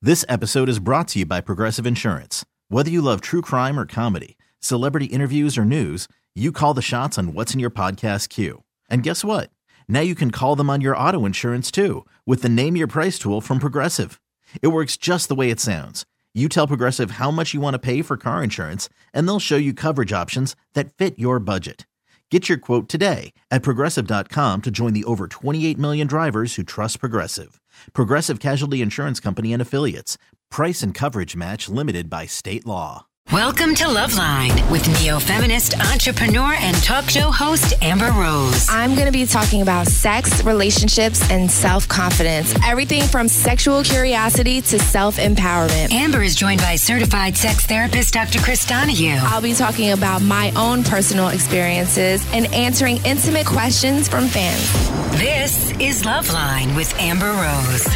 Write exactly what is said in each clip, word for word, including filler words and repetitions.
This episode is brought to you by Progressive Insurance. Whether you love true crime or comedy, celebrity interviews or news, you call the shots on what's in your podcast queue. And guess what? Now you can call them on your auto insurance too with the Name Your Price tool from Progressive. It works just the way it sounds. You tell Progressive how much you want to pay for car insurance, and they'll show you coverage options that fit your budget. Get your quote today at Progressive dot com to join the over twenty-eight million drivers who trust Progressive. Progressive Casualty Insurance Company and Affiliates. Price and coverage match limited by state law. Welcome to Loveline with neo-feminist, entrepreneur, and talk show host Amber Rose. I'm going to be talking about sex, relationships, and self-confidence. Everything from sexual curiosity to self-empowerment. Amber is joined by certified sex therapist Doctor Chris Donahue. I'll be talking about my own personal experiences and answering intimate questions from fans. This is Loveline with Amber Rose.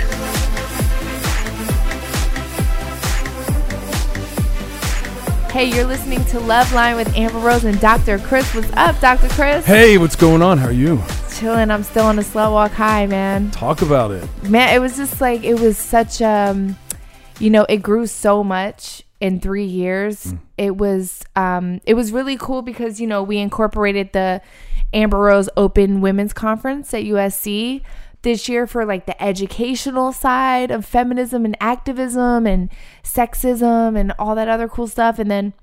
Hey, you're listening to Loveline with Amber Rose and Doctor Chris. What's up, Doctor Chris? Hey, what's going on? How are you? Chilling. I'm still on the Slut Walk high, man. Talk about it. Man, it was just like, it was such, um, you know, it grew so much in three years. Mm. It was, um, it was really cool because, you know, we incorporated the Amber Rose Open Women's Conference at U S C this year for like the educational side of feminism and activism and sexism and all that other cool stuff. And then,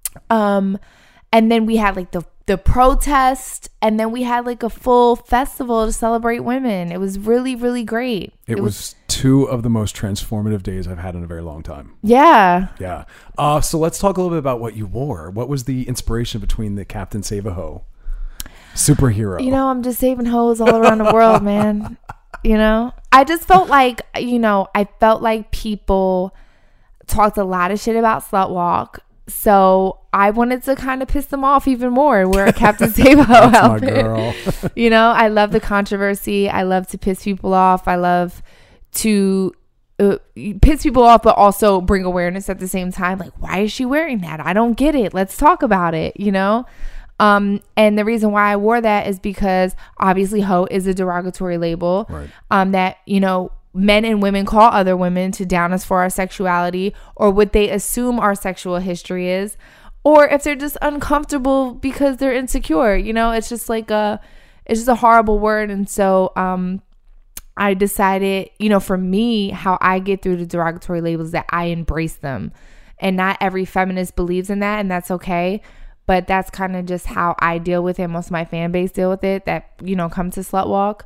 um, and then we had like the, the protest, and then we had like a full festival to celebrate women. It was really, really great. It, it was, was two of the most transformative days I've had in a very long time. Yeah. Yeah. Uh, so let's talk a little bit about what you wore. What was the inspiration between the Captain Save-A-Ho superhero? You know, I'm just saving hoes all around the world, man. You know, I just felt like, you know, I felt like people talked a lot of shit about Slut Walk. So I wanted to kind of piss them off even more. Wear a Captain Save-A-Ho outfit. My girl. You know, I love the controversy. I love to piss people off. I love to uh, piss people off, but also bring awareness at the same time. Like, why is she wearing that? I don't get it. Let's talk about it, you know? Um, and the reason why I wore that is because obviously hoe is a derogatory label, right. um, that, you know, men and women call other women to down us for our sexuality or what they assume our sexual history is, or if they're just uncomfortable because they're insecure, you know, it's just like a, it's just a horrible word. And so, um, I decided, you know, for me, how I get through the derogatory labels, that I embrace them, and not every feminist believes in that, and that's okay. But that's kind of just how I deal with it. Most of my fan base deal with it that, you know, come to Slut Walk.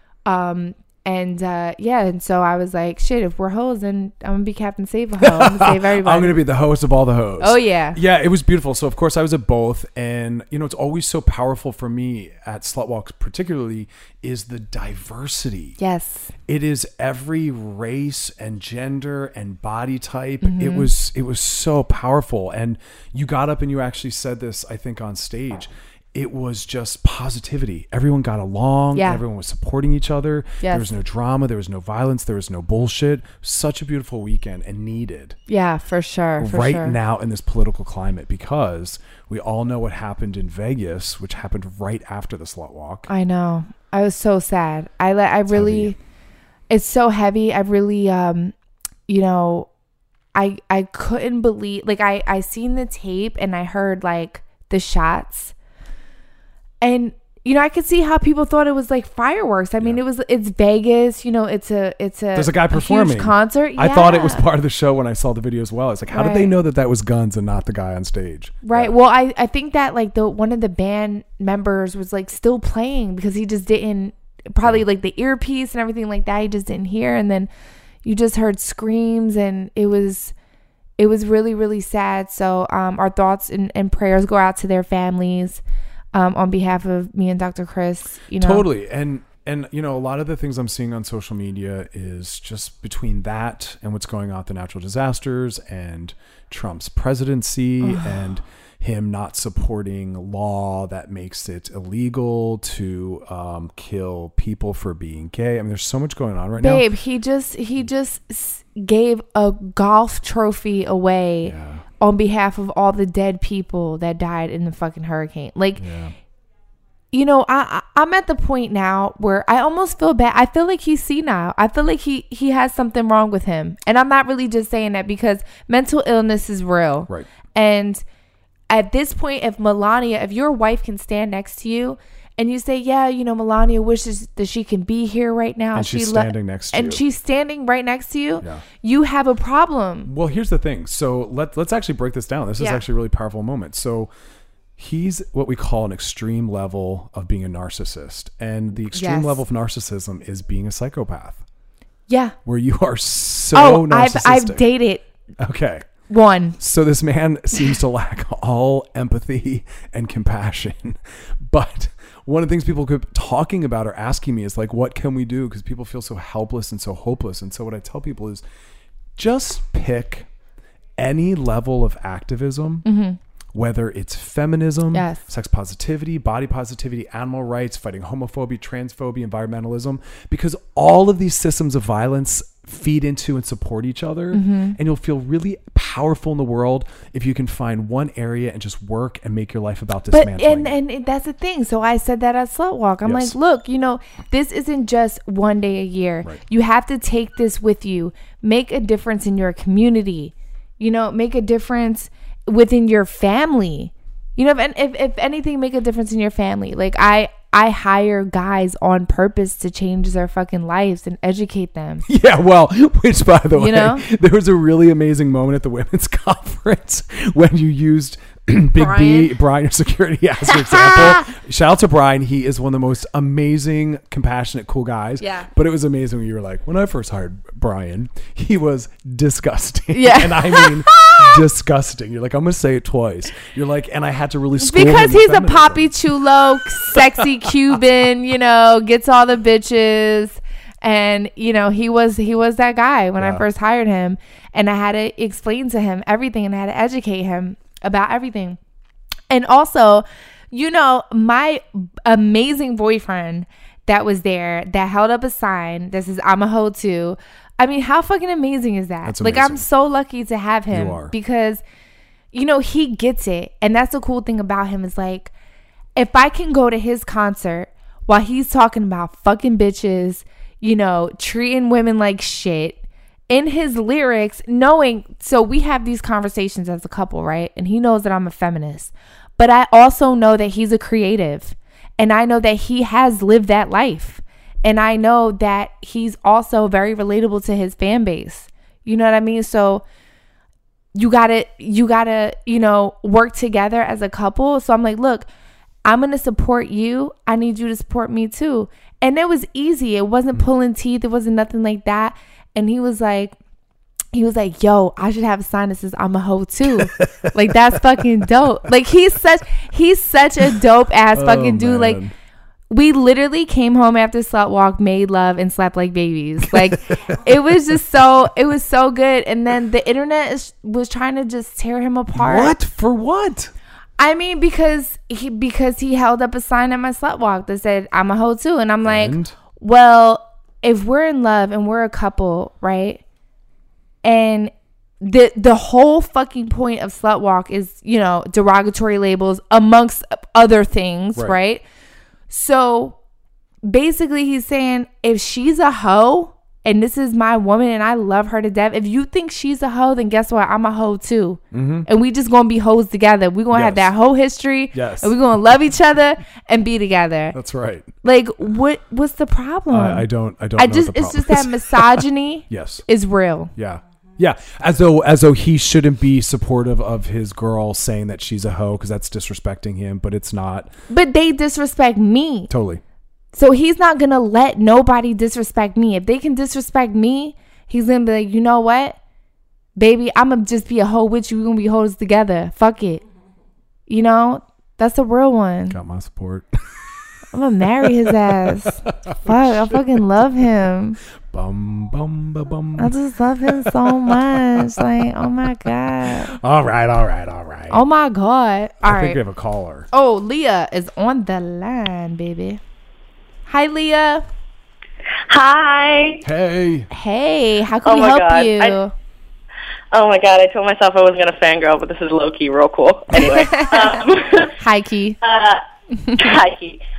Um, and uh, yeah, and so I was like, shit, if we're hoes, then I'm going to be Captain Save-A-Ho. I'm going to save everybody. I'm going to be the host of all the hoes. Oh, yeah. Yeah, it was beautiful. So, of course, I was at both. And, you know, it's always so powerful for me at Slut Walk particularly is the diversity. Yes. It is every race and gender and body type. Mm-hmm. It was it was so powerful. And you got up and you actually said this, I think, on stage. It was just positivity. Everyone got along. Yeah. Everyone was supporting each other. Yes. There was no drama. There was no violence. There was no bullshit. Such a beautiful weekend and needed. Yeah, for sure. For right sure. now in this political climate, because we all know what happened in Vegas, which happened right after the Slut Walk. I know. I was so sad. I let. I really. Heavy. It's so heavy. I really. Um, you know, I I couldn't believe. Like I I seen the tape and I heard like the shots. And, you know, I could see how people thought it was like fireworks. I mean, yeah. it was, it's Vegas, you know, it's a, it's a, There's a guy a performing huge concert. Yeah. I thought it was part of the show when I saw the video as well. It's like, how right. did they know that that was guns and not the guy on stage? Right. Yeah. Well, I, I think that like the, one of the band members was like still playing because he just didn't, probably like the earpiece and everything like that. He just didn't hear. And then you just heard screams, and it was, it was really, really sad. So, um, our thoughts and, and prayers go out to their families. Um, on behalf of me and Doctor Chris, you know. Totally. And, and, you know, a lot of the things I'm seeing on social media is just between that and what's going on with the natural disasters and Trump's presidency and him not supporting law that makes it illegal to um, kill people for being gay. I mean, there's so much going on right Babe, now. Babe, he just, he just gave a golf trophy away. Yeah. On behalf of all the dead people that died in the fucking hurricane. Like, yeah. you know, I, I I'm at the point now where I almost feel bad. I feel like he's senile. I feel like he he has something wrong with him, and I'm not really just saying that because mental illness is real. Right. And at this point, if Melania, if your wife can stand next to you, and you say, yeah, you know, Melania wishes that she can be here right now, and she's she standing le- next to and you, and she's standing right next to you, yeah. you have a problem. Well, here's the thing. So let let's actually break this down. This is Yeah. actually a really powerful moment. So. He's what we call an extreme level of being a narcissist. And the extreme Yes. level of narcissism is being a psychopath, Yeah. where you are so Oh, I've narcissistic. I've dated Okay. one. So this man seems to lack all empathy and compassion. But one of the things people keep talking about or asking me is like, what can we do? Because people feel so helpless and so hopeless. And so what I tell people is just pick any level of activism, Mm-hmm. whether it's feminism, Yes. sex positivity, body positivity, animal rights, fighting homophobia, transphobia, environmentalism, because all of these systems of violence feed into and support each other. Mm-hmm. And you'll feel really powerful in the world if you can find one area and just work and make your life about But dismantling. and, and that's the thing. So I said that at Slut Walk. I'm Yes. like, look, you know, this isn't just one day a year. Right. You have to take this with you. Make a difference in your community. You know, make a difference within your family. You know, if, if if anything, make a difference in your family. Like I I hire guys on purpose to change their fucking lives and educate them. Yeah, well, which by the way, You know? there was a really amazing moment at the women's conference when you used Big B, Brian. Brian, your security as your example. Shout out to Brian. He is one of the most amazing, compassionate, cool guys. Yeah. But it was amazing when you were like, when I first hired Brian, he was disgusting. Yeah. And I mean disgusting. You're like, I'm going to say it twice. You're like, and I had to really school him Because in he's a feminism. poppy chulo, sexy Cuban, you know, gets all the bitches. And, you know, he was he was that guy when Yeah. I first hired him. And I had to explain to him everything and I had to educate him about everything. And also, you know, my amazing boyfriend that was there that held up a sign that says, I'm a hoe too. I mean, how fucking amazing is that? That's like, I'm amazing. so lucky to have him You are. because, you know, he gets it. And that's the cool thing about him is like, if I can go to his concert while he's talking about fucking bitches, you know, treating women like shit in his lyrics, knowing, so we have these conversations as a couple, right? And he knows that I'm a feminist, but I also know that he's a creative and I know that he has lived that life. And I know that he's also very relatable to his fan base. You know what I mean? So you gotta, you gotta, you know, work together as a couple. So I'm like, look, I'm going to support you. I need you to support me too. And it was easy. It wasn't pulling teeth. It wasn't nothing like that. And he was like, he was like, yo, I should have a sign that says I'm a hoe too. Like, that's fucking dope. Like, he's such, he's such a dope ass fucking Oh, dude. Like, man. we literally came home after Slut Walk, made love, and slept like babies. Like, it was just so, it was so good. And then the internet is, was trying to just tear him apart. What? For what? I mean, because he because he held up a sign at my Slut Walk that said, I'm a hoe too. And I'm like, And? well, if we're in love and we're a couple, right? And the the whole fucking point of Slut Walk is, you know, derogatory labels amongst other things, Right. right? So basically he's saying, if she's a hoe and this is my woman and I love her to death, if you think she's a hoe, then guess what? I'm a hoe too. Mm-hmm. And we just gonna be hoes together. We're gonna have Yes. that hoe history. Yes. And we're gonna love each other and be together. That's right. Like, what what's the problem? I, I don't. I don't. I know just what the it's just problem that is. misogyny Yes. is real. Yeah. Yeah. As though as though he shouldn't be supportive of his girl saying that she's a hoe because that's disrespecting him, but it's not. But they disrespect me. Totally. So he's not gonna let nobody disrespect me. If they can disrespect me, he's gonna be like, you know what? Baby, I'm gonna just be a hoe with you. We're gonna be hoes together. Fuck it. You know? That's a real one. Got my support. I'm gonna marry his ass. Fuck, I fucking love him. Bum bum ba bum. I just love him so much. Like, oh my God. All right, all right, all right. Oh my God. All I right. think we have a caller. Oh, Leah is on the line, baby. Hi, Leah. Hi. Hey. Hey, how can Oh we my help God. you? I- Oh my God, I told myself I wasn't going to fangirl, but this is low-key real cool. Anyway. um, Hi, Key. uh, hi, Key.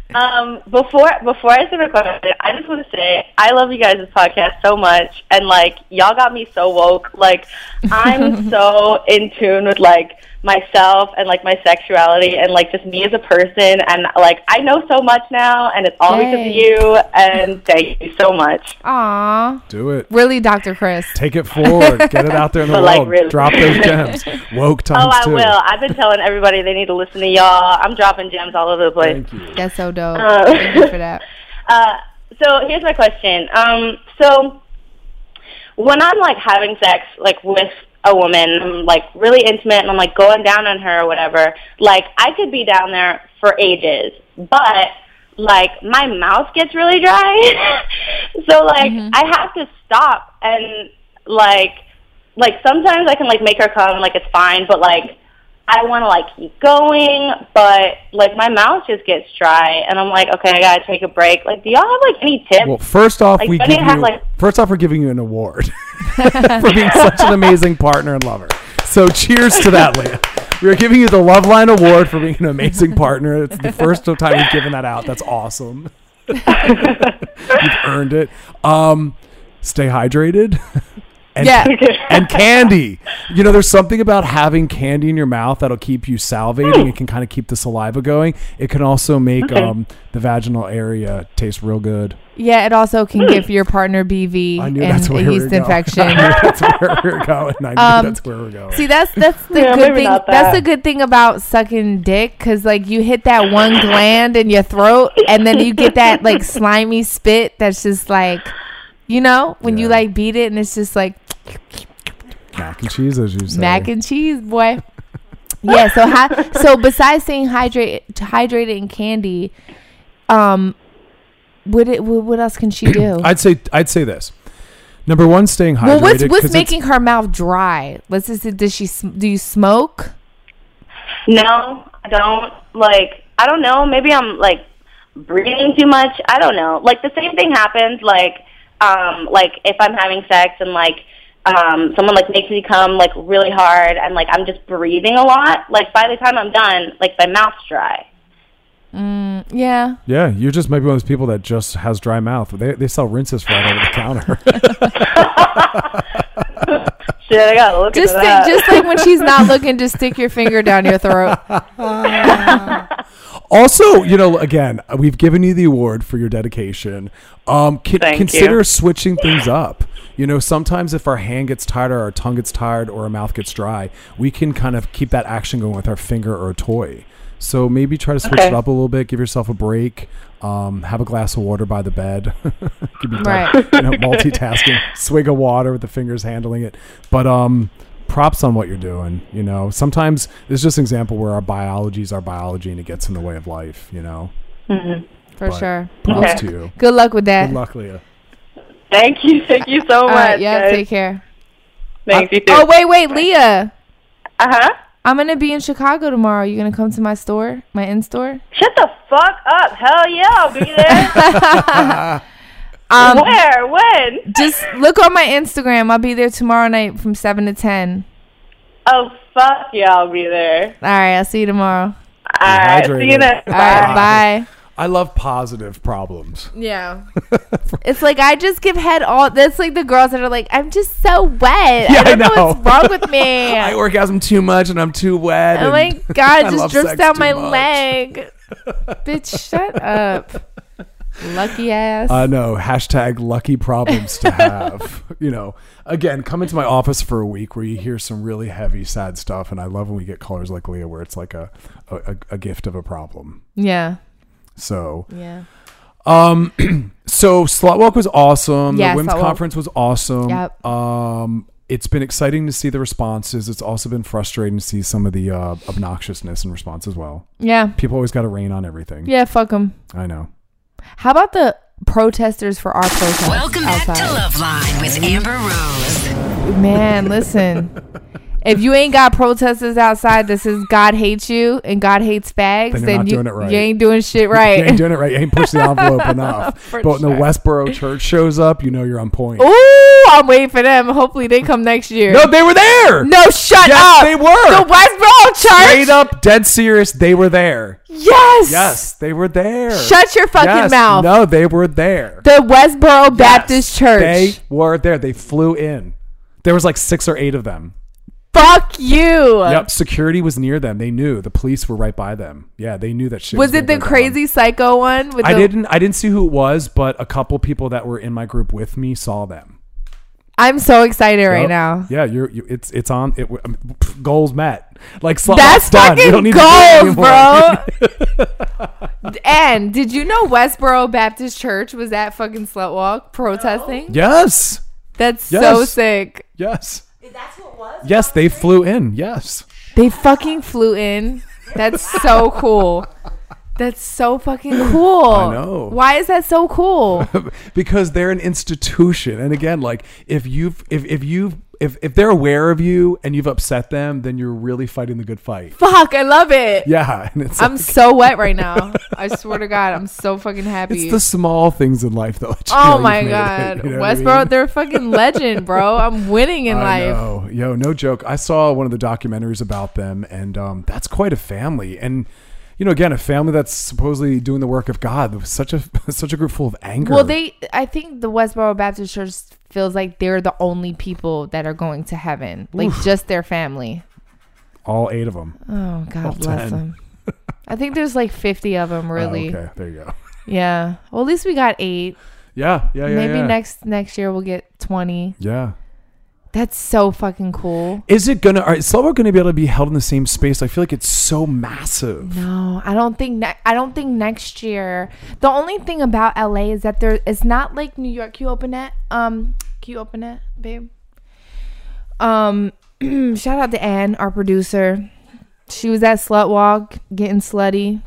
Um, before before I start recording, I just want to say I love you guys' podcast so much, and like y'all got me so woke. Like I'm so in tune with like myself and like my sexuality and like just me as a person, and like I know so much now, and it's all Yay. because of you. And thank you so much. Aw. Do it. Really, Doctor Chris. Take it forward. Get it out there in the But, like, world. really. Drop those gems. Woke times Oh, I two. will. I've been telling everybody they need to listen to y'all. I'm dropping gems all over the place. Thank you. That's so dope. Uh, Thank you for that. Uh, so here's my question. Um, so when I'm like having sex, like with a woman, I'm like really intimate, and I'm like going down on her or whatever. Like I could be down there for ages, but like my mouth gets really dry, so like Mm-hmm. I have to stop and like like sometimes I can like make her come, like it's fine, but like I want to like keep going, but like my mouth just gets dry, and I'm like, okay, I gotta take a break. Like, do y'all have like any tips? Well, first off, Like, we when give you you have, like- first off we're giving you an award for being such an amazing partner and lover. So cheers to that, Leah. We are giving you the Loveline Award for being an amazing partner. It's the first time we've given that out. That's awesome. You've earned it. Um, stay hydrated. And, Yeah. and candy. You know, there's something about having candy in your mouth that'll keep you salivating. It can kind of keep the saliva going. It can also make Okay. um, the vaginal area taste real good. Yeah, it also can give your partner B V I and knew a that's where we were yeast going. infection. I knew that's where we were going. I knew Um, that's where we're going. See, that's that's the Yeah, good maybe thing. not That's that. the good thing about sucking dick, because like you hit that one gland in your throat, and then you get that like slimy spit. That's just like, you know, when you Yeah. like beat it, and it's just like Mac and cheese, as you say. mac and cheese, boy. Yeah. So ha- so besides staying hydrated, hydrated and candy, um, what it what what else can she do? I'd say I'd say this. Number one, staying hydrated. Well, what's 'cause what's it's- making her mouth dry? Let's just does she sm- do you smoke? No, I don't. Like, I don't know. Maybe I'm like breathing too much. I don't know. Like the same thing happens. Like, um, like if I'm having sex and like um, someone like makes me come like really hard, and like I'm just breathing a lot. Like by the time I'm done, like my mouth's dry. Mm, yeah. Yeah, you just might be one of those people that just has dry mouth. They they sell rinses right over the counter. Shit, I gotta look Just into stick, that. just like when she's not looking, just stick your finger down your throat. Also, you know, again, we've given you the award for your dedication. Um, con- Thank consider you. switching things up. You know, sometimes if our hand gets tired or our tongue gets tired or our mouth gets dry, we can kind of keep that action going with our finger or a toy. So maybe try to switch Okay. it up a little bit. Give yourself a break. Um, have a glass of water by the bed. Could be Right. done, you know, multitasking. Swig of water with the fingers handling it. But um, props on what you're doing. You know, sometimes it's just an example where our biology is our biology and it gets in the way of life. You know, For But sure. props Okay. to you. Good luck with that. Good luck, Leah. Thank you, thank you so All much. right, yeah, guys. take care. Thanks, you too. Oh, wait, wait, Leah. Uh huh. I'm going to be in Chicago tomorrow. You going to come to my store, my in-store? Shut the fuck up. Hell yeah, I'll be there. Um, Where? When? just look on my Instagram. I'll be there tomorrow night from seven to ten. Oh, fuck yeah, I'll be there. All right, I'll see you tomorrow. All right, see you hydrated. next All right, bye. I love positive problems. Yeah. It's like I just give head all. That's like the girls that are like, I'm just so wet. Yeah, I don't I know. know. what's wrong with me. I orgasm too much and I'm too wet. Oh and my God, I it just love drips sex down too my much. leg. Bitch, shut up. Lucky ass. I know. Hashtag lucky problems to have. You know, again, come into my office for a week where you hear some really heavy, sad stuff. And I love when we get callers like Leah where it's like a, a, a gift of a problem. yeah. So, Yeah. um, so Slutwalk was awesome. Yeah, the women's Slutwalk. conference was awesome. Yep. Um, it's been exciting to see the responses. It's also been frustrating to see some of the uh, obnoxiousness in response as well. Yeah. People always got to rain on everything. Yeah, fuck them. I know. How about the protesters for our protest? Welcome back outside? to Loveline with Amber Rose. Man, listen. If you ain't got protesters outside that says God hates you and God hates fags, Then you're then not you, doing it right. you ain't doing shit right. You ain't doing it right. You ain't pushed the envelope enough. For But when sure. the Westboro church shows up, you know you're on point. Ooh, I'm waiting for them. Hopefully they come next year. No, they were there. No, shut yes, up. they were. The Westboro Church. Straight up, dead serious. They were there. Yes. Yes, they were there. Shut your fucking yes, mouth. No, they were there. The Westboro Baptist yes, Church. They were there. They flew in. There was like six or eight of them. Fuck you. Yep, security was near them. They knew. The police were right by them. Yeah, they knew that shit. Was, was it the gonna go crazy down. psycho one? With I the- didn't. I didn't see who it was, but a couple people that were in my group with me saw them. I'm so excited right Yep. now. Yeah, you're. You, it's it's on. It um, goals met. Like slut That's walk's done. You don't fucking need to do it goals, anymore. bro. And did you know Westboro Baptist Church was at fucking Slut Walk protesting? Yes. That's Yes. so sick. Yes. That's what it was? Yes, they flew in. Yes. They fucking flew in. That's so cool. That's so fucking cool. I know. Why is that so cool? Because they're an institution, and again, like if you've if if you if if they're aware of you and you've upset them, then you're really fighting the good fight. Fuck, I love it. Yeah, and it's I'm like, so wet right now. I swear to God, I'm so fucking happy. it's the small things in life that let you Oh know my you've made God. it, you know what I Westboro, mean? they're a fucking legend, bro. I'm winning in I life. know. Yo, no joke. I saw one of the documentaries about them, and um, that's quite a family. And you know, again, a family that's supposedly doing the work of God. It was such a such a group full of anger. Well, they, I think the Westboro Baptist Church feels like they're the only people that are going to heaven, like Oof. just their family. all eight of them. Oh God All bless ten. them. I think there's like fifty of them, really. Oh, okay, there you go. Yeah. Well, at least we got eight. Yeah, yeah, yeah. Maybe yeah. next next year we'll get twenty. Yeah. That's so fucking cool. Is it gonna? Are Slutwalk gonna be able to be held in the same space? I feel like it's so massive. No, I don't think ne- I don't think next year. The only thing about L A is that there it's not like New York. Can you open it? Um, can you open it, babe? Um, shout out to Ann, our producer. She was at Slut Walk getting slutty.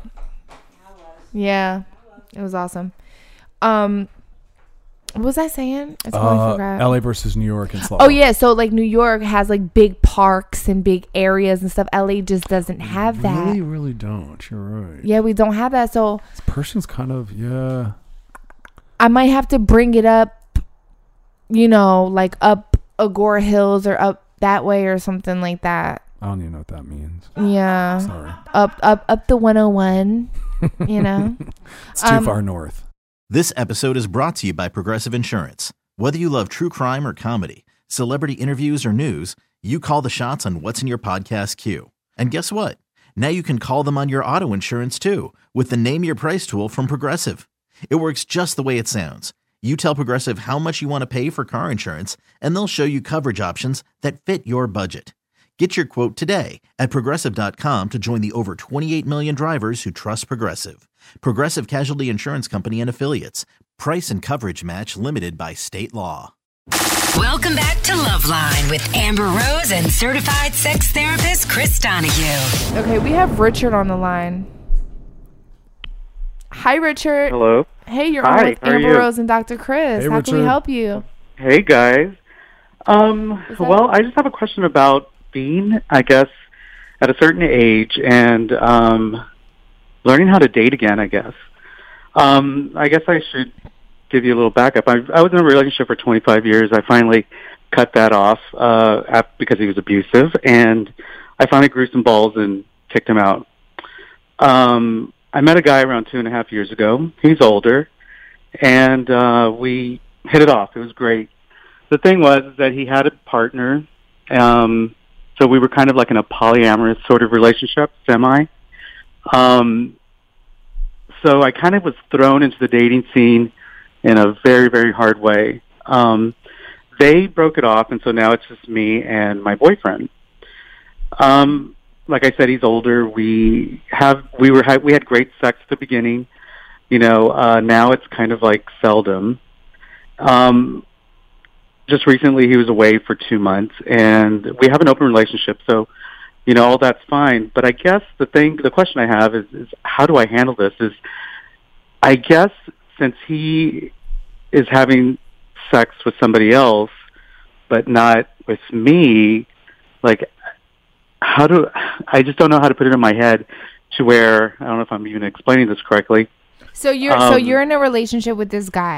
Yeah, it was awesome. Um, what was I saying? I totally Uh, forgot. L A versus New York and Slutwalk. Oh yeah, so like New York has like big parks and big areas and stuff. L A just doesn't have that. Really, really don't. You're right. Yeah, we don't have that. So This person's kind of yeah. I might have to bring it up, you know, like up Agora Hills or up that way or something like that. I don't even know what that means. Yeah. Sorry, Up up up the one oh one, you know. it's too Um, far north. This episode is brought to you by Progressive Insurance. Whether you love true crime or comedy, celebrity interviews or news, you call the shots on what's in your podcast queue. And guess what? Now you can call them on your auto insurance too with the Name Your Price tool from Progressive. It works just the way it sounds. You tell Progressive how much you want to pay for car insurance, and they'll show you coverage options that fit your budget. Get your quote today at Progressive dot com to join the over twenty-eight million drivers who trust Progressive. Progressive Casualty Insurance Company and Affiliates. Price and coverage match limited by state law. Welcome back to Loveline with Amber Rose and certified sex therapist Chris Donahue. Okay, we have Richard on the line. Hi, Richard. Hello. Hey, you're Hi, on with how are Amber you? Rose and Doctor Chris. Hey, How can we Richard. help you? Hey, guys. Um, Is that- well, I just have a question about being, I guess, at a certain age and um, learning how to date again, I guess. Um, I guess I should give you a little backup. I, I was in a relationship for twenty-five years. I finally cut that off uh, ap- because he was abusive, and I finally grew some balls and kicked him out. Um, I met a guy around two and a half years ago. He's older, and uh, we hit it off. It was great. The thing was that he had a partner, um, so we were kind of like in a polyamorous sort of relationship, semi. Um, so I kind of was thrown into the dating scene in a very, very hard way. Um, they broke it off, and so now it's just me and my boyfriend. Um, like I said, he's older. We have we were had, we had great sex at the beginning. You know, uh, now it's kind of like seldom. Um, just recently, he was away for two months, and we have an open relationship. So, you know, all that's fine. But I guess the thing, the question I have is, is how do I handle this? Is I guess since he is having sex with somebody else, but not with me, like, how do I just don't know how to put it in my head to where I don't know if I'm even explaining this correctly. So you're so Um, you're in a relationship with this guy,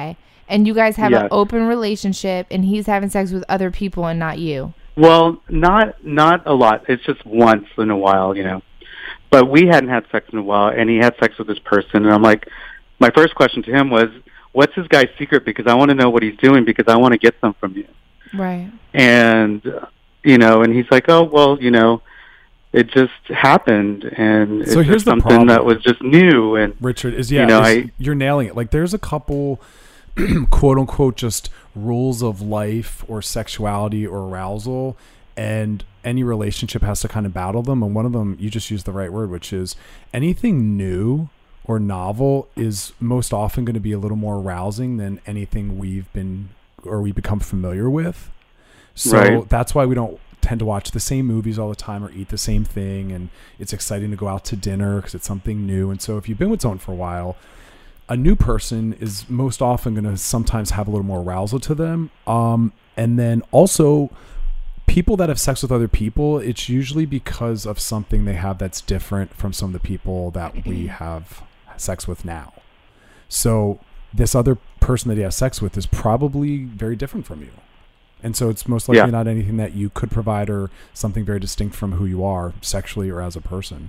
and you guys have Yes. an open relationship, and he's having sex with other people and not you. Well, not not a lot. It's just once in a while, you know. But we hadn't had sex in a while, and he had sex with this person. And I'm like, my first question to him was, what's this guy's secret? Because I want to know what he's doing because I want to get some from you. Right. And, uh, you know, and he's like, oh, well, you know, it just happened. And it's So here's just the something problem. that was just new. And Richard, is yeah, you know, is- I, you're nailing it. Like there's a couple quote unquote just rules of life or sexuality or arousal, and any relationship has to kind of battle them. And one of them, you just used the right word, which is anything new or novel is most often going to be a little more arousing than anything we've been or we become familiar with. So Right. that's why we don't tend to watch the same movies all the time or eat the same thing. And it's exciting to go out to dinner because it's something new. And so if you've been with someone for a while, a new person is most often going to sometimes have a little more arousal to them. Um, and then also people that have sex with other people, it's usually because of something they have that's different from some of the people that we have sex with now. So this other person that he has sex with is probably very different from you. And so it's most likely Yeah. not anything that you could provide or something very distinct from who you are sexually or as a person.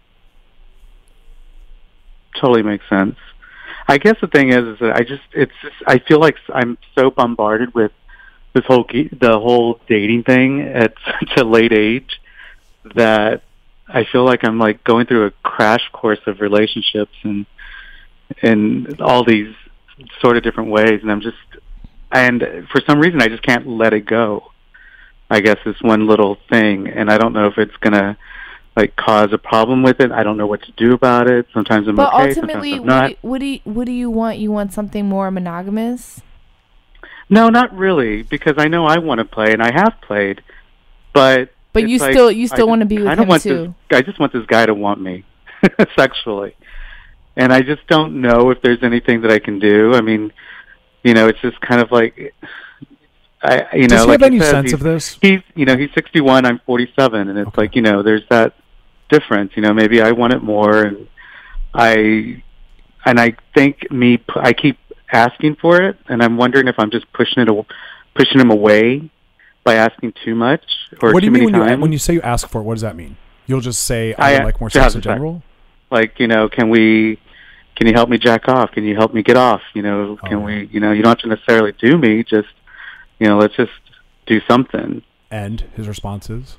totally makes sense. I guess the thing is, is that I just, it's just, I feel like I'm so bombarded with this whole, ge- the whole dating thing at such a late age that I feel like I'm like going through a crash course of relationships and, and all these sort of different ways. And I'm just, and for some reason I just can't let it go. I guess this one little thing. And I don't know if it's going to like cause a problem with it. I don't know what to do about it. Sometimes I'm But okay, ultimately, sometimes I'm not. what, do you, what do you what do you want? You want something more monogamous? No, not really, because I know I want to play and I have played, but But it's you like, still you I still want to just be with kinda him want too. This, I just want this guy to want me sexually, and I just don't know if there's anything that I can do. I mean, you know, it's just kind of like, I you know, Does he like have any you said, sense he's- of this? He's you know he's sixty-one, I'm forty-seven, and it's Okay. like, you know, there's that difference. You know, maybe I want it more, and I and I think me p- I keep asking for it, and I'm wondering if I'm just pushing it aw- pushing him away by asking too much or What do too you mean many when times. you, when you say you ask for it? What does that mean? You'll just say, I, I would like more to sex have in sex. general? Like, you know, can we can you help me jack off? Can you help me get off? You know, can Oh, yeah. we you know, you don't have to necessarily do me, just you know, let's just do something. And his response is?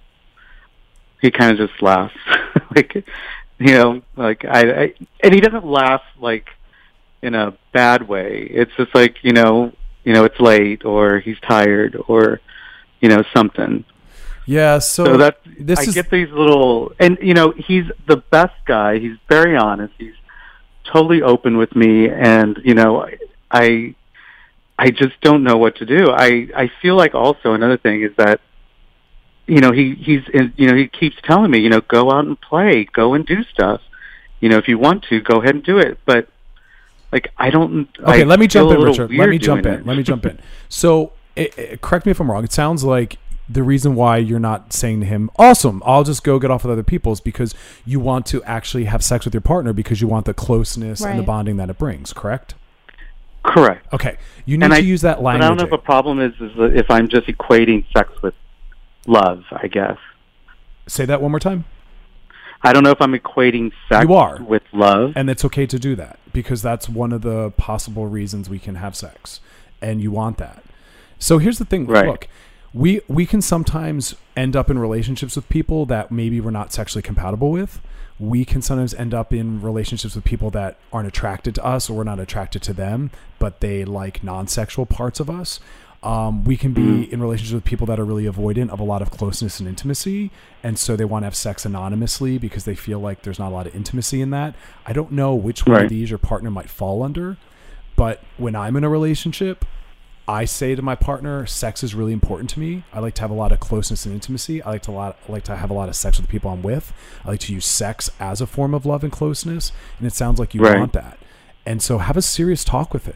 He kind of just laughs. like, you know, like I, I and he doesn't laugh like in a bad way. It's just like, you know, you know, it's late or he's tired or you know, something. Yeah, so, So that this I is get these little, and you know, he's the best guy. He's very honest. He's totally open with me, and you know, I, I just don't know what to do. I, I feel like also another thing is that, you know, he, he's, in, you know, he keeps telling me, you know, go out and play, go and do stuff. You know, if you want to, go ahead and do it. But like, I don't. Okay, I let me feel jump a in, little Richard. Let weird me jump doing in. it. Let me jump in. So, it, it, correct me if I'm wrong. It sounds like the reason why you're not saying to him, awesome, I'll just go get off with other people, is because you want to actually have sex with your partner because you want the closeness and the Right. bonding that it brings, correct? Correct. Okay. You need And to I- use that But language. I don't know if a problem is, is if I'm just equating sex with love, I guess. Say that one more time. I don't know if I'm equating sex You are. with love. And it's okay to do that because that's one of the possible reasons we can have sex, and you want that. So here's the thing. Right. Look, we we can sometimes end up in relationships with people that maybe we're not sexually compatible with. We can sometimes end up in relationships with people that aren't attracted to us, or we're not attracted to them, but they like non-sexual parts of us. Um, we can be Mm-hmm. in relationships with people that are really avoidant of a lot of closeness and intimacy, and so they want to have sex anonymously because they feel like there's not a lot of intimacy in that. I don't know which one Right. of these your partner might fall under, but when I'm in a relationship, I say to my partner, sex is really important to me. I like to have a lot of closeness and intimacy. I like to lot, I like to have a lot of sex with the people I'm with. I like to use sex as a form of love and closeness, and it sounds like you Right. want that. And so have a serious talk with him.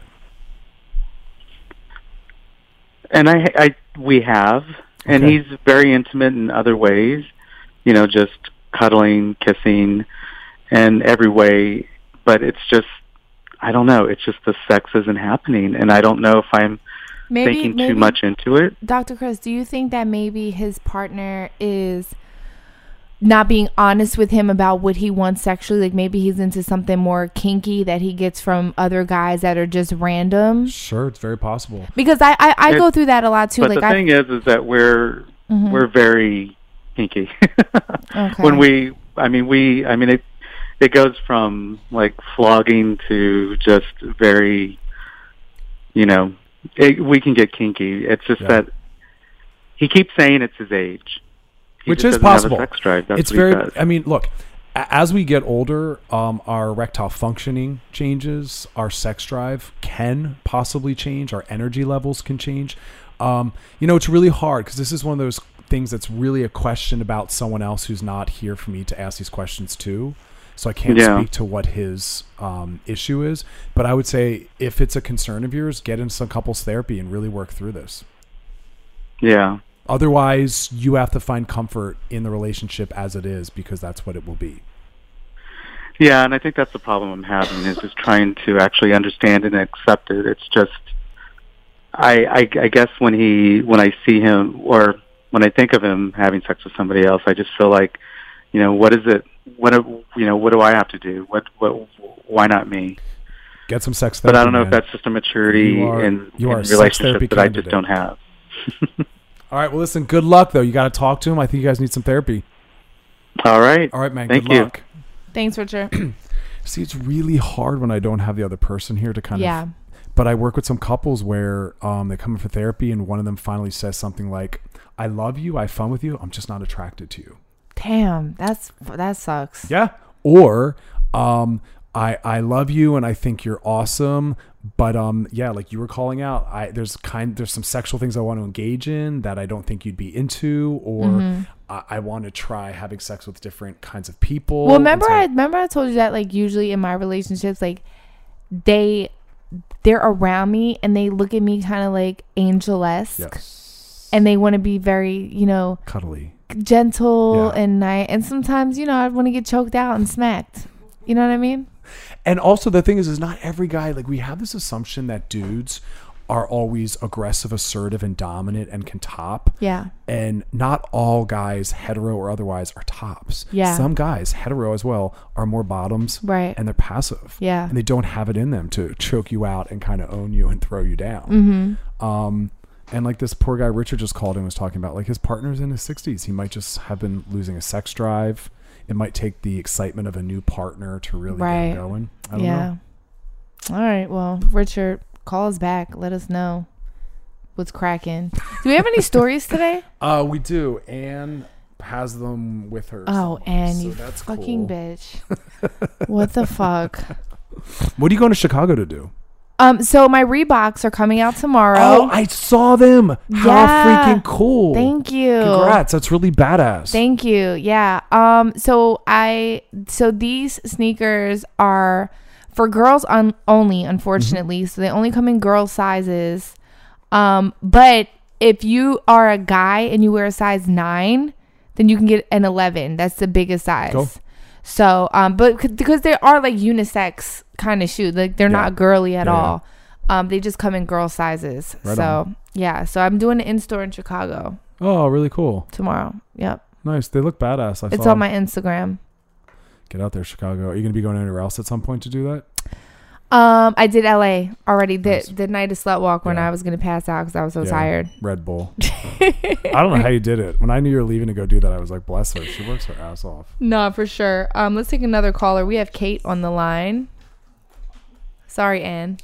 And I, I, we have, and Okay. he's very intimate in other ways, you know, just cuddling, kissing, and every way. But it's just, I don't know. It's just the sex isn't happening, and I don't know if I'm maybe, thinking maybe, too much into it. Doctor Chris, do you think that maybe his partner is not being honest with him about what he wants sexually? Like maybe he's into something more kinky that he gets from other guys that are just random. Sure, it's very possible. Because I I, I It- go through that a lot too. But like the I, thing is, is that we're Mhm. we're very kinky. Okay. When we, I mean, we, I mean, it it goes from like flogging to just very, you know, it, we can get kinky. It's just Yeah. that he keeps saying it's his age. He Which just is doesn't have a possible. sex drive. That's It's what he very. says. I mean, look, a- as we get older, um, our erectile functioning changes. Our sex drive can possibly change. Our energy levels can change. Um, you know, it's really hard because this is one of those things that's really a question about someone else who's not here for me to ask these questions to. So I can't Yeah. speak to what his um, issue is. But I would say if it's a concern of yours, get into some couples therapy and really work through this. Yeah. Otherwise, you have to find comfort in the relationship as it is because that's what it will be. Yeah, and I think that's the problem I'm having is just trying to actually understand and accept it. It's just, I, I, I guess when he, when I see him, or when I think of him having sex with somebody else, I just feel like, you know, what is it? What, do- you know, what do I have to do? What, what, why not me? Get some sex therapy. But I don't know man. if that's just a maturity You are- in, you in are a sex therapy relationships that I just candidate. don't have. All right. Well, listen. Good luck, though. You got to talk to him. I think you guys need some therapy. All right. All right, man. Thank good you. luck. Thanks, Richard. See, it's really hard when I don't have the other person here to kind Yeah. of. But I work with some couples where um, they come in for therapy, and one of them finally says something like, "I love you. I have fun with you. I'm just not attracted to you." Damn, that's that sucks. Yeah. Or, um, I I love you and I think you're awesome, but um, yeah, like you were calling out, I there's kind there's some sexual things I want to engage in that I don't think you'd be into, or Mm-hmm. I, I want to try having sex with different kinds of people. Well, remember, And so- I remember I told you that like usually in my relationships, like they they're around me and they look at me kind of like angel-esque, yes, and they want to be very, you know, cuddly. gentle Yeah. and nice. And sometimes, you know, I want to get choked out and smacked. You know what I mean? And also the thing is, is not every guy, like we have this assumption that dudes are always aggressive, assertive, and dominant and can top. Yeah. And not all guys, hetero or otherwise, are tops. Yeah. Some guys, hetero as well, are more bottoms. Right. And they're passive. Yeah. And they don't have it in them to choke you out and kind of own you and throw you down. Mm-hmm. Um, and like this poor guy Richard just called and was talking about, like his partner's in his sixties. He might just have been losing a sex drive. It might take the excitement of a new partner to really Right. get him going. I don't Yeah. know. All right. Well, Richard, call us back. Let us know what's cracking. Do we have any stories today? Uh, we do. Anne has them with her. Oh, somewhere, and so you that's fucking cool. bitch. What the fuck? What are you going to Chicago to do? Um, so my Reeboks are coming out tomorrow. Oh, I saw them. How Yeah. freaking cool. Thank you. Congrats. That's really badass. Thank you. Yeah. Um. So I. So these sneakers are for girls on only, unfortunately. Mm-hmm. So they only come in girl sizes. Um. But if you are a guy and you wear a size nine, then you can get an eleven. That's the biggest size. Cool. So, um, but c- because they are like unisex kind of shoes, like they're Yeah. not girly at Yeah, yeah. all. Um, they just come in girl sizes. Right so on. yeah. So I'm doing an in store in Chicago Oh, really cool. tomorrow. Yep. Nice. They look badass. I It's saw on my Instagram. Get out there, Chicago. Are you going to be going anywhere else at some point to do that? Um, I did L A already. The Nice. the night of slut walk when Yeah. I was gonna pass out because I was so Yeah. tired. Red Bull. I don't know how you did it. When I knew you were leaving to go do that, I was like, bless her. She works her ass off. No, for sure. Um, let's take another caller. We have Kate on the line. Sorry, Ann.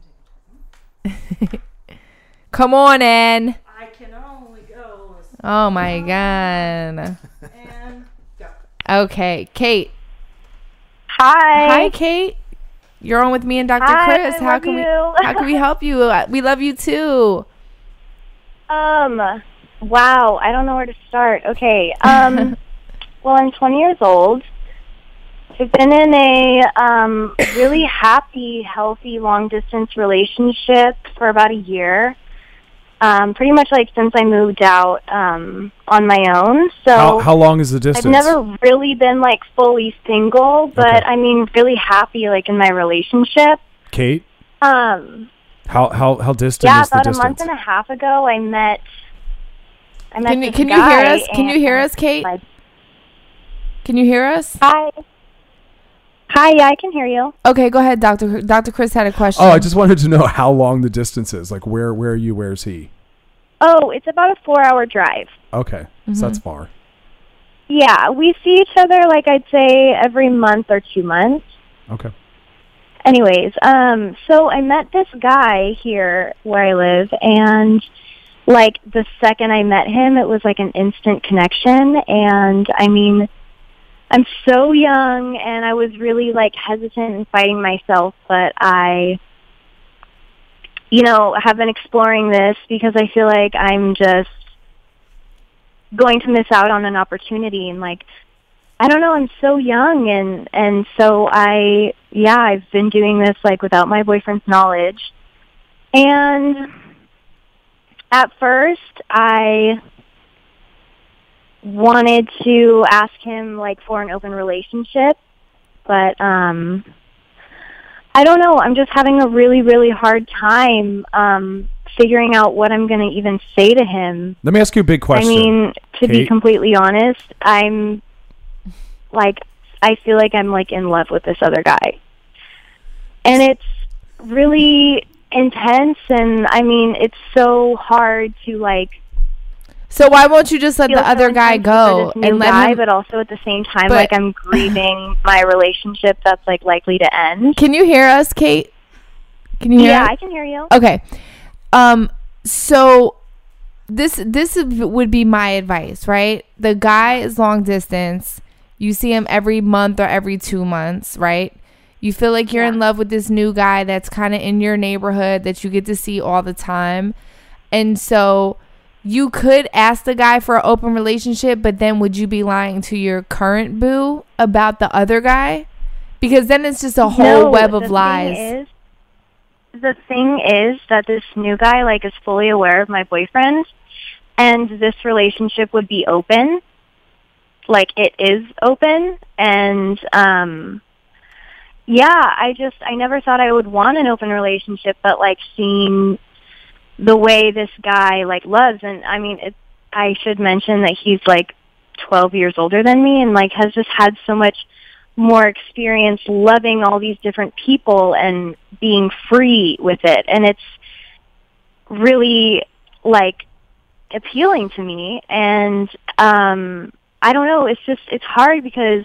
Come on, Ann. I can only go. Oh my god. And go. Okay, Kate. Hi. Hi, Kate. You're on with me and Doctor Hi, Chris. I How love can we? you. How can we help you? Uh, We love you too. Um, wow, I don't know where to start. Okay. Um, well, I'm twenty years old. I've been in a um, really happy, healthy, long-distance relationship for about a year. Um, pretty much like since I moved out um, on my own. So How, how long is the distance? I've never really been like fully single, but Okay. I mean really happy like in my relationship. Kate, Um, how how how distant yeah, is the about a distance? month and a half ago, I met. I met Can you this can you hear guy, us? Can you hear and us, Kate? my- Can you hear us? Hi. Hi. Yeah, I can hear you. Okay, go ahead, Doctor Doctor Chris had a question. Oh, I just wanted to know how long the distance is. Like, where where are you? Where's he? Oh, it's about a four-hour drive. Okay, Mm-hmm. so that's far. Yeah, we see each other like I'd say every month or two months. Okay. Anyways, um, so I met this guy here where I live, and like the second I met him, it was like an instant connection. And I mean, I'm so young, and I was really like hesitant and fighting myself, but I, you know, have been exploring this because I feel like I'm just going to miss out on an opportunity. And like, I don't know, I'm so young, and and so I yeah I've been doing this like without my boyfriend's knowledge. And at first I wanted to ask him like for an open relationship, but um I don't know, I'm just having a really really hard time um figuring out what I'm going to even say to him. Let me ask you a big question. I mean, to Kate? be completely honest, I'm like, I feel like I'm like in love with this other guy. And it's really intense, and I mean, it's so hard to like. So why won't you just let feel the other so guy intense for go this new and let guy, him? but also at the same time, But- like I'm grieving my relationship that's like likely to end. Can you hear us, Kate? Can you hear Yeah, us? I can hear you. Okay. Um so this this is- would be my advice, right? The guy is long distance. You see him every month or every two months, right? You feel like you're in love with this new guy that's kind of in your neighborhood that you get to see all the time. And so you could ask the guy for an open relationship, but then would you be lying to your current boo about the other guy? Because then it's just a whole No, web the of thing lies. is- The thing is that this new guy like is fully aware of my boyfriend, and this relationship would be open. Like it is open, and um yeah, I just I never thought I would want an open relationship, but like seeing the way this guy like loves, and I mean it, I should mention that he's like twelve years older than me, and like has just had so much more experience loving all these different people and being free with it, and it's really like appealing to me. And um I don't know, it's just it's hard because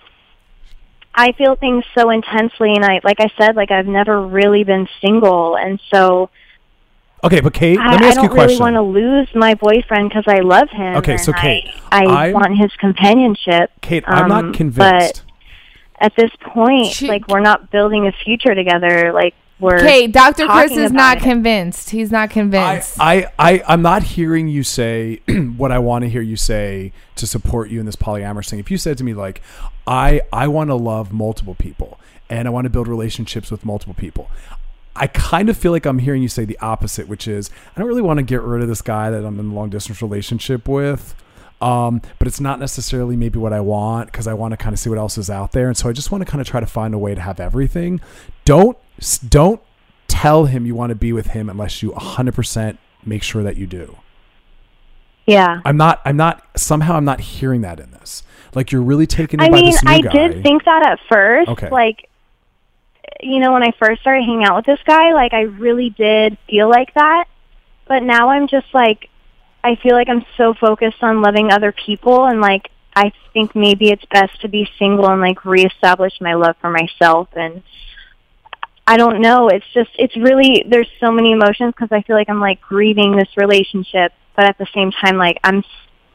I feel things so intensely, and I like I said, like I've never really been single, and so Okay, but Kate, I, let me I ask you don't a really question. want to lose my boyfriend because I love him. Okay, and so Kate, I, I I'm- want his companionship. Kate, I'm um, not convinced. But at this point, She- like we're not building a future together. Like we're Okay, Doctor Chris talking is about not it. convinced. He's not I, convinced. I, I, I'm not hearing you say what I want to hear you say to support you in this polyamorous thing. If you said to me, like, I, I want to love multiple people and I want to build relationships with multiple people, I kind of feel like I'm hearing you say the opposite, which is I don't really want to get rid of this guy that I'm in a long distance relationship with. Um, but it's not necessarily maybe what I want because I want to kind of see what else is out there. And so I just want to kind of try to find a way to have everything. Don't, don't tell him you want to be with him unless you one hundred percent make sure that you do. Yeah. I'm not, I'm not, somehow I'm not hearing that in this. Like you're really taken in I by mean, this new I guy. did think that at first. Okay. Like, you know, when I first started hanging out with this guy, like I really did feel like that. But now I'm just like, I feel like I'm so focused on loving other people, and like I think maybe it's best to be single and like reestablish my love for myself. And I don't know, it's just it's really there's so many emotions because I feel like I'm like grieving this relationship, but at the same time like I'm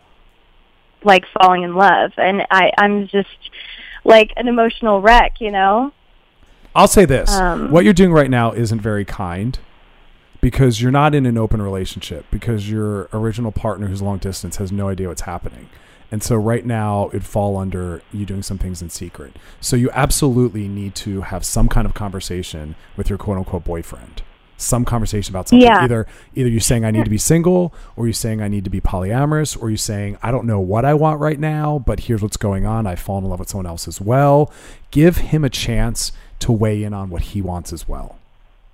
like falling in love, and I I'm just like an emotional wreck, you know. I'll say this. Um, what you're doing right now isn't very kind because you're not in an open relationship because your original partner who's long distance has no idea what's happening. And so right now it'd fall under you doing some things in secret. So you absolutely need to have some kind of conversation with your quote unquote boyfriend. Some conversation about something. Yeah. Either either you're saying I need to be single, or you're saying I need to be polyamorous, or you're saying I don't know what I want right now, but here's what's going on. I've fallen in love with someone else as well. Give him a chance to weigh in on what he wants as well.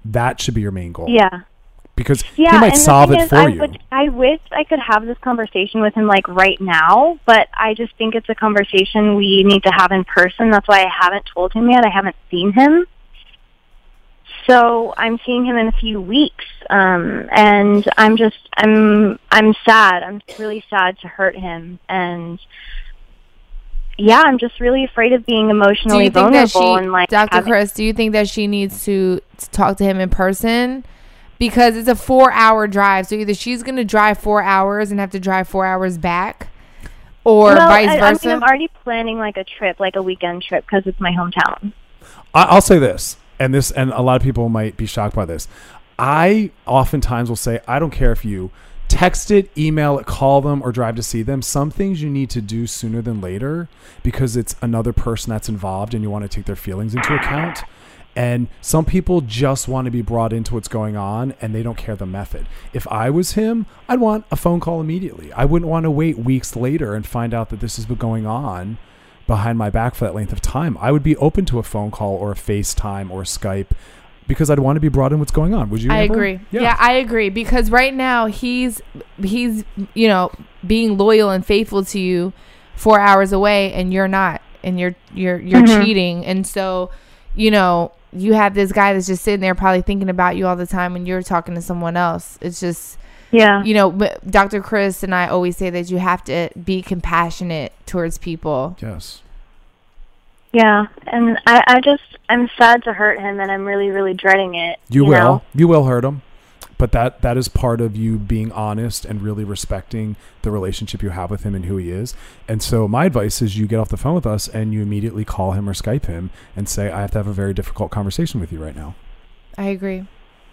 That should be your main goal. Yeah. Because Yeah, he might and the solve thing it is, for I you. Would, I wish I could have this conversation with him like right now, but I just think it's a conversation we need to have in person. That's why I haven't told him yet. I haven't seen him. So I'm seeing him in a few weeks, um, and I'm just I'm I'm sad. I'm really sad to hurt him, and yeah, I'm just really afraid of being Do emotionally you think that vulnerable she, and like Doctor having- Chris, do you think that she needs to, to talk to him in person? Because it's a four-hour drive, so either she's going to drive four hours and have to drive four hours back, or well, vice I, versa. I mean, I'm already planning like a trip, like a weekend trip, because it's my hometown. I, I'll say this, and this, and a lot of people might be shocked by this. I oftentimes will say, I don't care if you text it, email it, call them, or drive to see them. Some things you need to do sooner than later because it's another person that's involved and you want to take their feelings into account. And some people just want to be brought into what's going on and they don't care the method. If I was him, I'd want a phone call immediately. I wouldn't want to wait weeks later and find out that this has been going on behind my back for that length of time. I would be open to a phone call or a FaceTime or a Skype because I'd want to be brought in what's going on. Would you? I Amber? agree. Yeah. yeah, I agree. Because right now he's he's you know being loyal and faithful to you four hours away, and you're not, and you're you're you're Mm-hmm. cheating, and so you know you have this guy that's just sitting there probably thinking about you all the time, and you're talking to someone else. It's just Yeah. you know. But Doctor Chris and I always say that you have to be compassionate towards people. Yes. Yeah, and I, I just, I'm sad to hurt him, and I'm really, really dreading it. You, you will. know? You will hurt him. But that, that is part of you being honest and really respecting the relationship you have with him and who he is. And so my advice is you get off the phone with us and you immediately call him or Skype him and say, I have to have a very difficult conversation with you right now. I agree.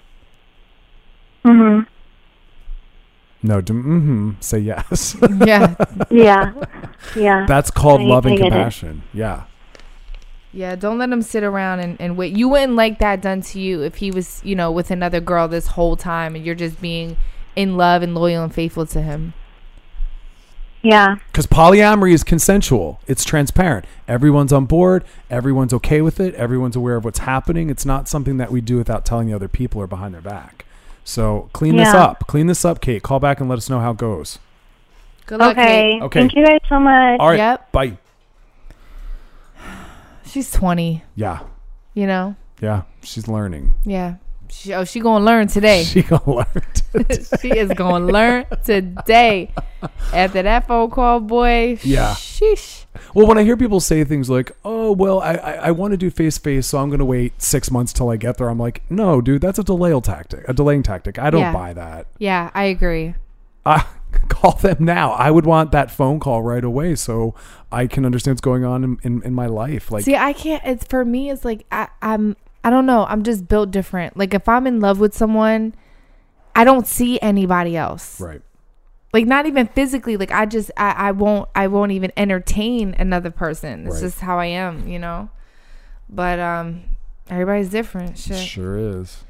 Mm-hmm. No, do, mm-hmm, say yes. Yeah. Yeah. Yeah. That's called I- love and I get it. compassion. Yeah. Yeah, don't let him sit around and, and wait. You wouldn't like that done to you if he was, you know, with another girl this whole time and you're just being in love and loyal and faithful to him. Yeah. Because polyamory is consensual. It's transparent. Everyone's on board. Everyone's okay with it. Everyone's aware of what's happening. It's not something that we do without telling the other people or behind their back. So clean this Yeah. up. Clean this up, Kate. Call back and let us know how it goes. Good luck, Okay. Kate. Okay. Thank you guys so much. All right. Yep. Bye. She's twenty, Yeah. you know? Yeah. She's learning. Yeah. She, oh, she gonna learn today. She gonna learn. She is gonna learn today. After that phone call, boy. Yeah. Sheesh. Well, when I hear people say things like, oh, well, I, I, I want to do face-to-face, so I'm going to wait six months till I get there. I'm like, no, dude, that's a delay tactic, a delaying tactic. I don't Yeah. buy that. Yeah, I agree. I call them now. I would want that phone call right away so I can understand what's going on in, in, in my life. Like, See, I can't. It's for me. It's like I, I'm. I don't know. I'm just built different. Like if I'm in love with someone, I don't see anybody else. right. Like not even physically. Like I just. I, I won't. I won't even entertain another person. It's Right. just how I am. You know. But um, everybody's different. Shit. Sure is.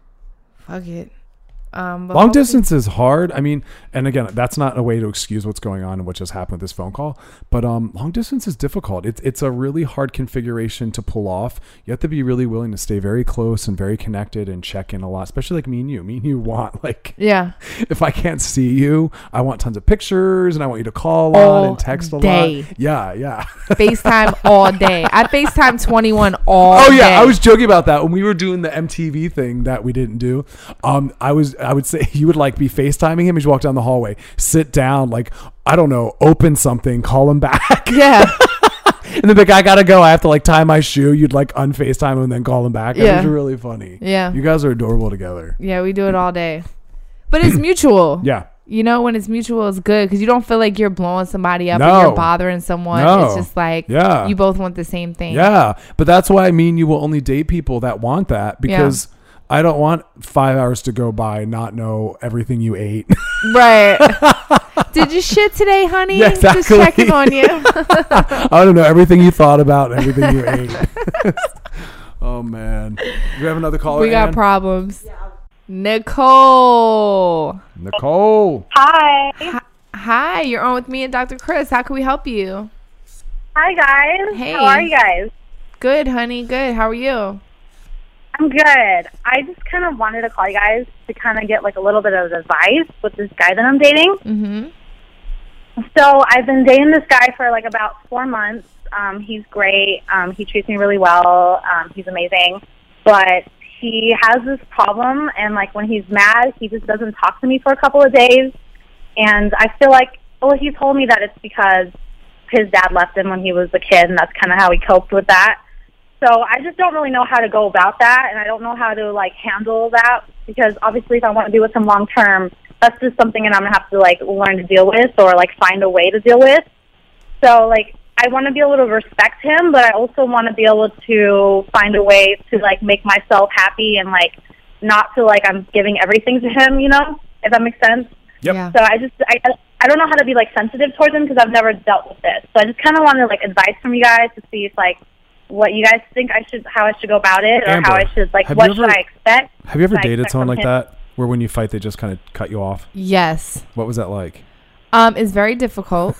Fuck it. Um, but Long hopefully- distance is hard. I mean, and again, that's not a way to excuse what's going on and what just happened with this phone call. But um, long distance is difficult. It's it's a really hard configuration to pull off. You have to be really willing to stay very close and very connected and check in a lot. Especially like me and you. Me and you want like, Yeah. if I can't see you, I want tons of pictures and I want you to call All on and text a day. lot. Yeah, yeah. FaceTime all day. I FaceTime twenty-one all Oh yeah, day. I was joking about that when we were doing the M T V thing that we didn't do. Um, I was, I would say you would like be FaceTiming him as you walk down the hallway, sit down, like I don't know, open something, call him back, Yeah. and then be like, I gotta go, I have to like tie my shoe. You'd like unFaceTime him and then call him back. It Yeah. was really funny. Yeah. You guys are adorable together. Yeah, we do it all day. But it's mutual. Yeah. You know, when it's mutual, it's good because you don't feel like you're blowing somebody up No. or you're bothering someone. No. It's just like Yeah. you both want the same thing. Yeah, but that's why I mean you will only date people that want that because I don't want five hours to go by and not know everything you ate. Right. Did you shit today, honey? Yeah, exactly. Just checking on you. I don't know everything you thought about and everything you ate. Oh man, we have another caller. We got Ann? problems. Nicole. Nicole. Hi. Hi, hi, you're on with me and Doctor Chris. How can we help you? Hi, guys. Hey. How are you guys? Good, honey. Good. How are you? I'm good. I just kind of wanted to call you guys to kind of get like a little bit of advice with this guy that I'm dating. Mm-hmm. So I've been dating this guy for like about four months. Um, he's great. Um, he treats me really well. Um, he's amazing. But he has this problem, and like when he's mad, he just doesn't talk to me for a couple of days. And I feel like, well, he told me that it's because his dad left him when he was a kid, and that's kind of how he coped with that. So I just don't really know how to go about that, and I don't know how to like handle that, because obviously if I want to be with him long term, that's just something that I'm gonna have to like learn to deal with, or like find a way to deal with. So like I want to be able to respect him, but I also want to be able to find a way to like make myself happy and like not feel like I'm giving everything to him, you know, if that makes sense. Yep. Yeah. So I just I I don't know how to be like sensitive towards him because I've never dealt with this. So I just kind of wanted like advice from you guys to see if like what you guys think I should, how I should go about it, or Amber, how I should like have what you should ever- I expect? Have you ever Should I dated expect someone from like him? that, where when you fight they just kind of cut you off? Yes. What was that like? Um, it's very difficult.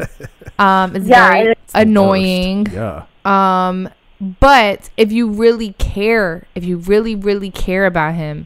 um, it's Yeah, very it's the annoying. Yeah. Um, but if you really care, if you really, really care about him,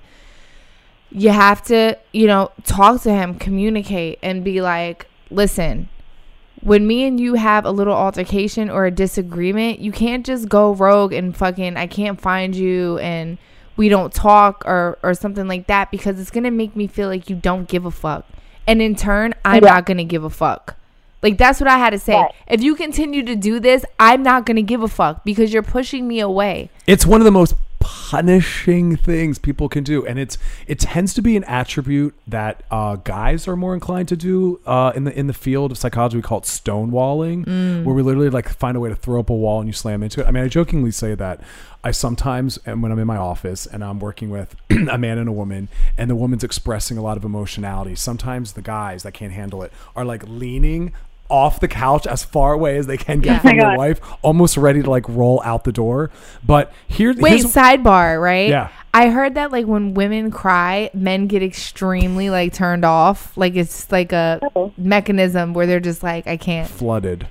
you have to, you know, talk to him, communicate, and be like, listen, when me and you have a little altercation or a disagreement, you can't just go rogue and fucking, I can't find you and we don't talk or, or something like that, because it's going to make me feel like you don't give a fuck. And in turn, I'm Yeah. not going to give a fuck. Like, that's what I had to say. Right. If you continue to do this, I'm not going to give a fuck because you're pushing me away. It's one of the most punishing things people can do, and it's it tends to be an attribute that uh, guys are more inclined to do uh, in the in the field of psychology. We call it stonewalling, Mm. where we literally like find a way to throw up a wall and you slam into it. I mean, I jokingly say that I sometimes, and when I'm in my office and I'm working with a man and a woman, and the woman's expressing a lot of emotionality, sometimes the guys that can't handle it are like leaning off the couch as far away as they can get Yeah. from Oh my their God. wife, almost ready to like roll out the door. But here, Wait, here's, sidebar, right? Yeah. I heard that like when women cry, men get extremely like turned off. Like it's like a Oh. mechanism where they're just like, I can't. flooded.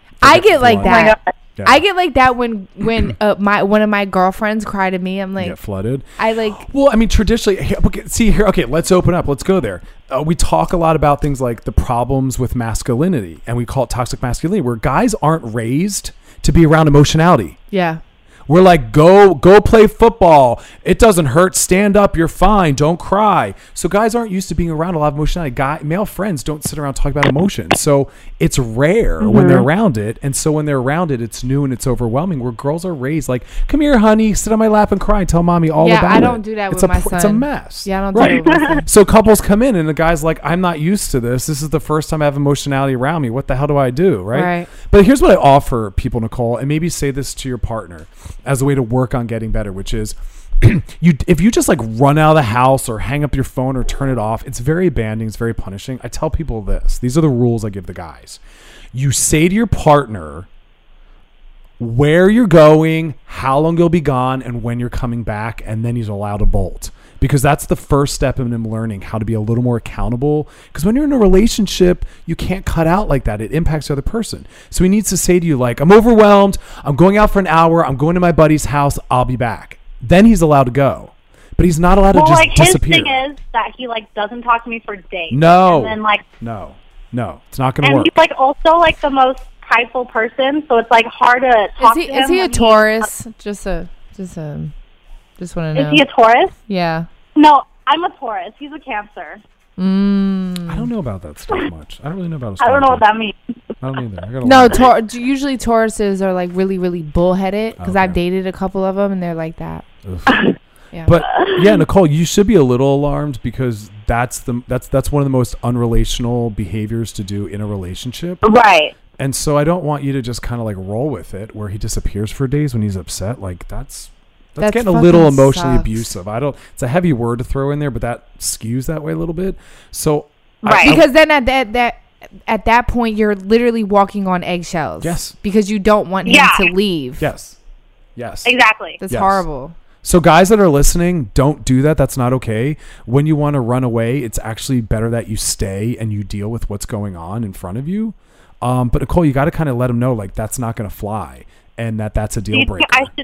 I get like flooded. Oh my that. God. Yeah. I get like that when when uh, my one of my girlfriends cry to me. I'm You like, get flooded. I like. Well, I mean, traditionally, here- okay, see here. Okay, let's open up. Let's go there. Uh, we talk a lot about things like the problems with masculinity, and we call it toxic masculinity, where guys aren't raised to be around emotionality. Yeah. We're like, go, go play football. It doesn't hurt. Stand up. You're fine. Don't cry. So guys aren't used to being around a lot of emotionality. Guy, male friends don't sit around talking about emotions. So it's rare Mm-hmm. when they're around it. And so when they're around it, it's new and it's overwhelming, where girls are raised like, come here, honey, sit on my lap and cry and tell mommy all Yeah, about it. I don't do that It's with a, my pr- It's a son. mess. Yeah, I don't do right. that with my son. So couples come in and the guy's like, I'm not used to this. This is the first time I have emotionality around me. What the hell do I do? Right. Right. But here's what I offer people, Nicole, and maybe say this to your partner as a way to work on getting better, which is you if you just like run out of the house or hang up your phone or turn it off, it's very abandonning, it's very punishing. I tell people this. These are the rules I give the guys. You say to your partner where you're going, how long you'll be gone, and when you're coming back, and then he's allowed to bolt. Because that's the first step in him learning how to be a little more accountable. Because when you're in a relationship, you can't cut out like that. It impacts the other person. So he needs to say to you, like, I'm overwhelmed. I'm going out for an hour. I'm going to my buddy's house. I'll be back. Then he's allowed to go. But he's not allowed Well, to just like his disappear. thing is that he like doesn't talk to me for days. No. And then like, no. No. It's not going to and work. he's like also like the most prideful person, so it's like hard to Is talk he to him. is he a when Taurus? Just a just a just want to know. Is he a Taurus? Yeah. No, I'm a Taurus. He's a Cancer. Mm. I don't know about that stuff much. I don't really know about I don't know what astrology. that means. I don't either. I gotta No, learn. Tor- usually Tauruses are like really, really bullheaded because Okay. I've dated a couple of them and they're like that. Ugh. Yeah. But yeah, Nicole, you should be a little alarmed because that's the that's that's one of the most unrelational behaviors to do in a relationship. Right. And so I don't want you to just kind of like roll with it where he disappears for days when he's upset. Like that's that's, That getting a little fucking emotionally sucks. abusive. I don't. It's a heavy word to throw in there, but that skews that way a little bit. So I- Right. I- Because then at that that at that point you're literally walking on eggshells. Yes. Because you don't want him Yeah. to leave. yes, yes, Exactly. That's Yes. horrible. So guys that are listening, don't do that. That's not okay. When you want to run away, it's actually better that you stay and you deal with what's going on in front of you. Um, but Nicole, you got to kind of let them know like that's not going to fly and that that's a Do deal you think breaker. I should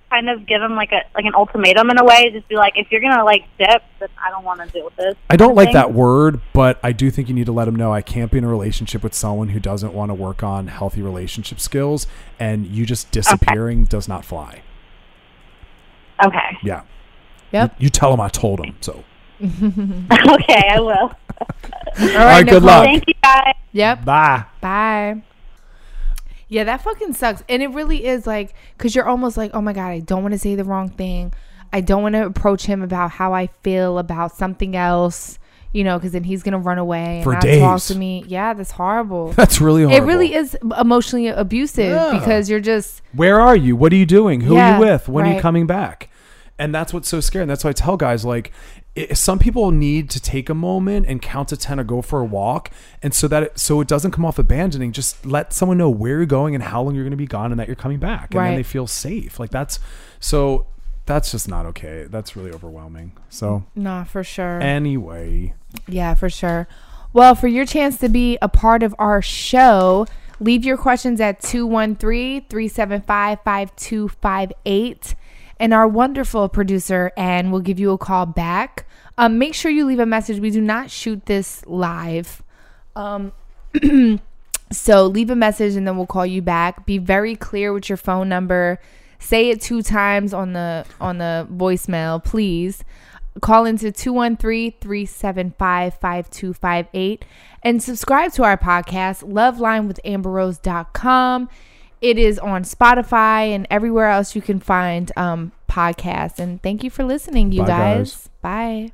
kind of give him like a like an ultimatum in a way. Just be like, if you're gonna like dip, then I don't want to deal with this. I don't like thing. that word, but I do think you need to let him know I can't be in a relationship with someone who doesn't want to work on healthy relationship skills, and you just disappearing okay. does not fly. Okay. Yeah. Yep. You, you tell him I told him. So. Okay, I will. All right, All right, good luck. Thank you, guys. Yep. Bye. Bye. Yeah, that fucking sucks. And it really is like, because you're almost like, oh my God, I don't want to say the wrong thing. I don't want to approach him about how I feel about something else, you know, because then he's going to run away and For not days. talk to me. Yeah, that's horrible. That's really horrible. It really is emotionally abusive Yeah. because you're just. Where are you? What are you doing? Who Yeah, are you with? When are you right. coming back? And that's what's so scary. And that's why I tell guys, like, it, some people need to take a moment and count to ten or go for a walk. And so that it, so it doesn't come off abandoning, just let someone know where you're going and how long you're going to be gone and that you're coming back. And Right. then they feel safe. Like that's, so that's just not okay. That's really overwhelming. So Nah, for sure. anyway. Yeah, for sure. Well, for your chance to be a part of our show, leave your questions at two one three, three seven five, five two five eight. And our wonderful producer, Ann, will give you a call back. Um, make sure you leave a message. We do not shoot this live. Um, so leave a message and then we'll call you back. Be very clear with your phone number. Say it two times on the on the voicemail, please. Call into two one three, three seven five, five two five eight and subscribe to our podcast, love line with amber rose dot com. It is on Spotify and everywhere else you can find um, podcasts. And thank you for listening, you Bye, guys. guys. Bye.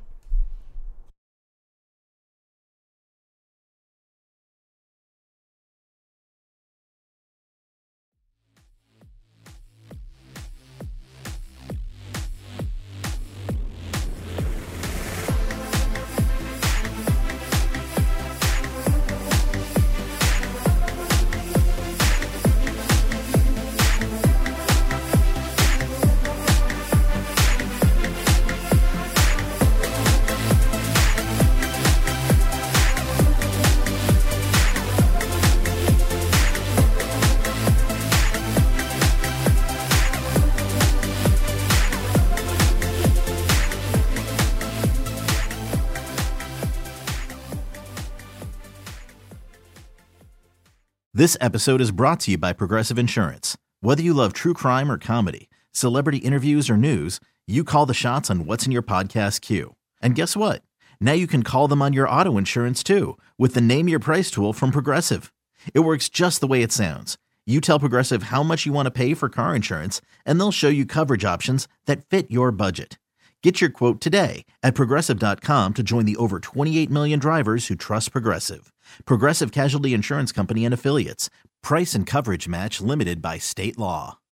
This episode is brought to you by Progressive Insurance. Whether you love true crime or comedy, celebrity interviews or news, you call the shots on what's in your podcast queue. And guess what? Now you can call them on your auto insurance too with the Name Your Price tool from Progressive. It works just the way it sounds. You tell Progressive how much you want to pay for car insurance, and they'll show you coverage options that fit your budget. Get your quote today at Progressive dot com to join the over twenty-eight million drivers who trust Progressive. Progressive Casualty Insurance Company and Affiliates. Price and coverage match limited by state law.